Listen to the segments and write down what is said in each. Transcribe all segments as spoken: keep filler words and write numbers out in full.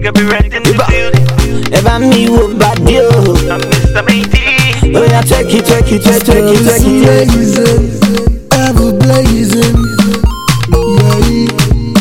you be right in the building. Ever me wo bad yo. I'm Mister Matey. Oh yeah, check it, check it, check it, check it, check it. Blazing, ever blazing. Yeah.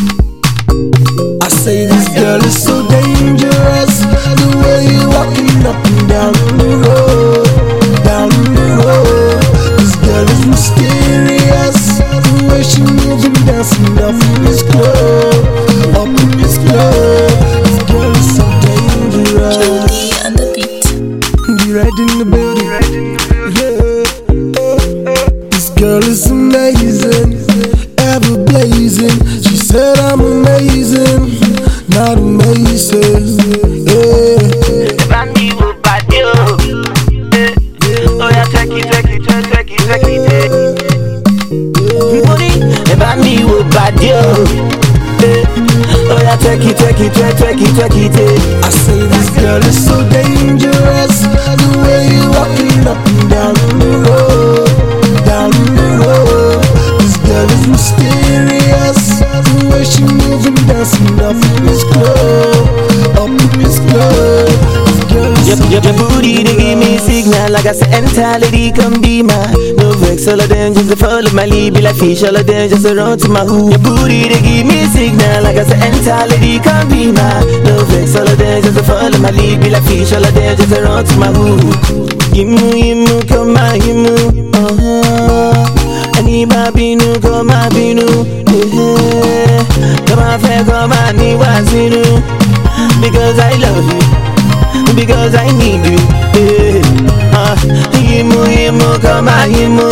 I say this girl is so dangerous. The way you walking up and down the road, down the road. This girl is mysterious. The way she moving, dancing up in this club, up in this club. This girl is so dangerous. Julie on the beat. Be right in the building. Yeah. This girl is amazing, ever blazing. She said I'm amazing, not amazing. Yeah. Ever me wo bad yo. Oh yeah, check it, check it, check it, check it. Ever me wo bad yo. Oh yeah, check it, check it, check it, check it. I say this girl is so dangerous. The way you walking up and down the road, down the road. This girl is mysterious. The way she moving, dancing up in this club, up in this club. This girl is Your, so your, your booty, they give me signal like I say entirely come be mine. No vex, all of them just to follow my lead. Be like fish, all of them just to run to my hoop. Your booty, they give me signal like I say entirely come be mine. No vex, all of them just to follow my lead. Be like fish, all of them just to run to my hoop. Yimu, yimu, come on, yimu. Uh-huh. Ani ma binu, come on, binu. Yeah. Come on, fair, come on, ni wazinu. Because I love you, because I need you. Yeah. Uh, yimu, yimu, come on, yimu.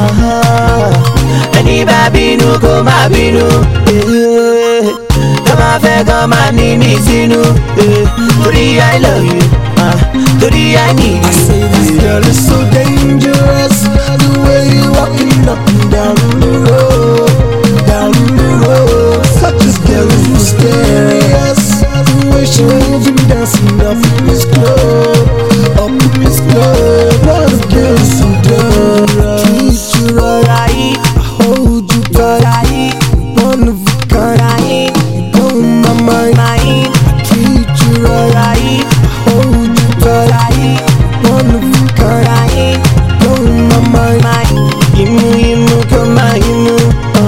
Uh-huh. Ani ma binu, come on, binu. Yeah. Come on, fair, come on, ni mi sinu. Yeah. Today I love you, uh, today I need you. I say this girl is so dangerous. The way you walking up and down the road, down the road. Such as girl is mysterious. The way she moving, dancing up in this club, up in this club. What a girl is so dangerous. Treat you right, I hold you tight. One of a kind, you blow my mind. I treat you right, I hold you tight. One of a kind, blow my mind. Yimu, yimu, come on, yimu.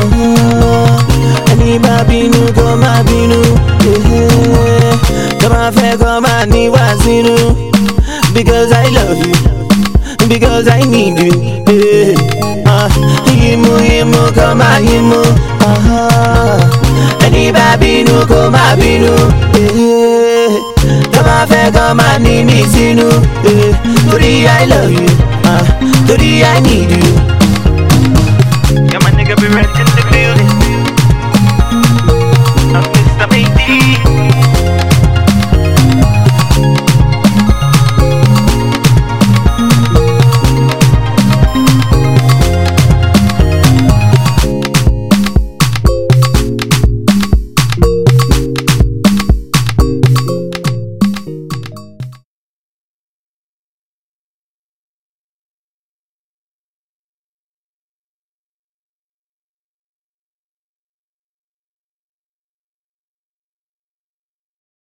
Uh-huh. Ani ma binu, come on, binu. Yeah. Come on, fair, come on, ni wazinu. Because I love you, because I need you. Yeah. Uh, yimu, yimu, come on, yimu. Uh-huh. Ani ma binu, come on, binu. Yeah. Come on, fair, come on, ni mi sinu. Yeah. Today I love you, uh, today I need you.